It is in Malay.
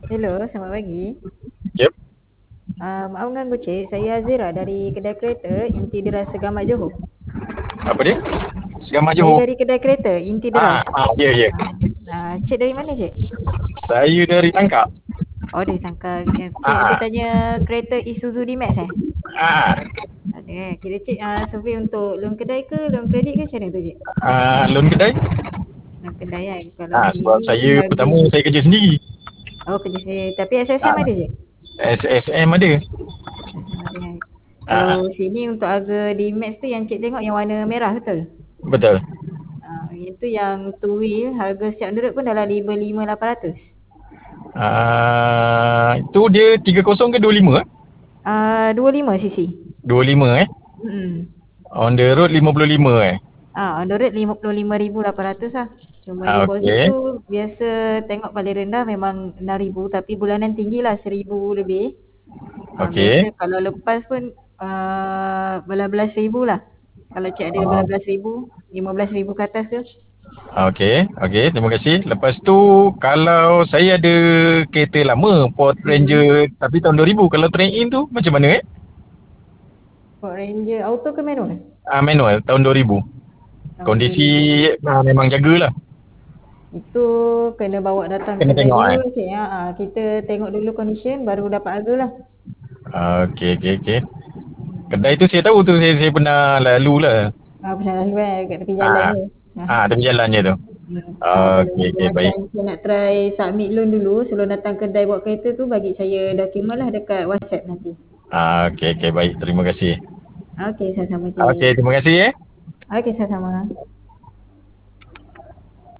Hello, selamat pagi. Yep. Maaf mengganggu Cik, saya Azira dari kedai kereta Inti Deras Segamat Johor. Apa dia? Segamat Saya Johor. dari kedai kereta Inti Deras. Ya, ya. Ah, Cik dari mana Cik? Saya dari Tangkap. Oh, dari Sangkar. Cik ada Ah, tanya kereta Isuzu D-Max eh? ah, Ada eh. Kira Cik survey untuk loan kedai ke loan kredit ke macam mana tu Cik? loan kedai. Loan kedai kan. Kalau Sebab sini saya harga... pertama saya kerja sendiri. Oh, kerja saya. Tapi SSM Ah, ada Cik? SSM ada. SSM ada kan. Kalau Ah, sini untuk harga D-Max tu yang Cik tengok yang warna merah betul? betul. Itu yang two wheel harga siap on the road pun dalam 55,800. Itu dia 30 ke 25? 25 cc. 25 Hmm. On the road 55 On the road 55,800 lah. Cuma deposit Okey. tu biasa tengok paling rendah memang 6,000 tapi bulanan tinggi lah 1,000 lebih. Biasa Okey. kalau lepas pun belas-belas ribu lah. Kalau cik ada Ah, belas-belas ribu, 15,000 ke atas tu. Okey, okey, terima kasih. Lepas tu kalau saya ada kereta lama Ford Hmm. Ranger tapi tahun 2000, kalau trade in tu macam mana Ford Ranger auto ke manual? Manual tahun 2000. Tahun Kondisi 2000. memang jagalah. Itu kena bawa datang Kena kedai tengok dulu lah cik. Kita tengok dulu condition baru dapat harga lah. Okey, okey, okey. Kedai Hmm. tu saya tahu tu, saya pernah lalu lah. Pernah lalu kan kat tepi jalan Ah, tu. Ah, Tepi jalan je tu. Kalau Okey, macam okey, macam baik. saya nak try submit loan dulu sebelum datang kedai buat kereta tu bagi saya dokumen lah dekat WhatsApp nanti. Okey, okey, baik. Terima kasih. Okey, sama-sama Okey, cik. terima kasih. Okey, sama-sama.